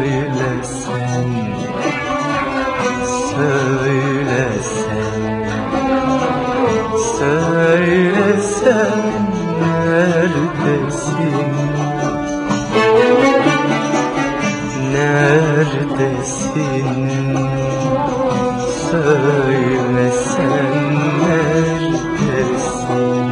söylesen, söylesen, söylesen neredesin, neredesin, söylesen neredesin.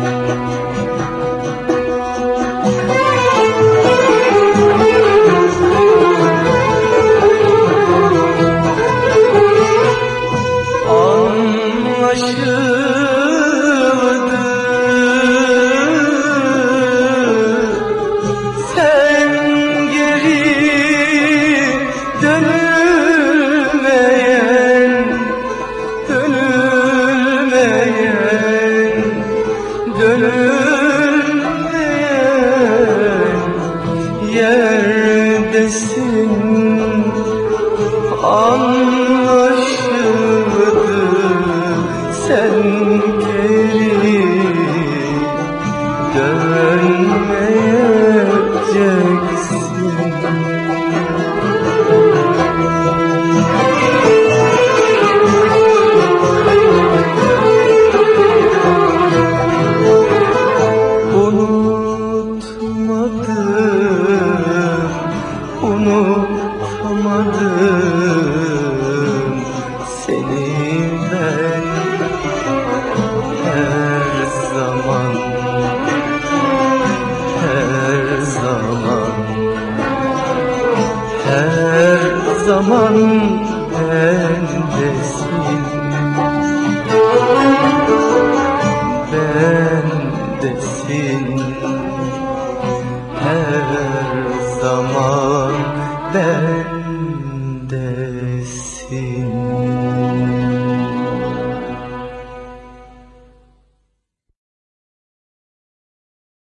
Anlaşıldı, sen geri dönülmeyen, dönülmeyen, dönülmeyen yerdesin. Anlaşıldı, sen geri dönmeyeceksin. Unutmadım, unutamadım seni ben. Her zaman, her zaman, her zaman bendesin, bendesin. Her zaman bendesin.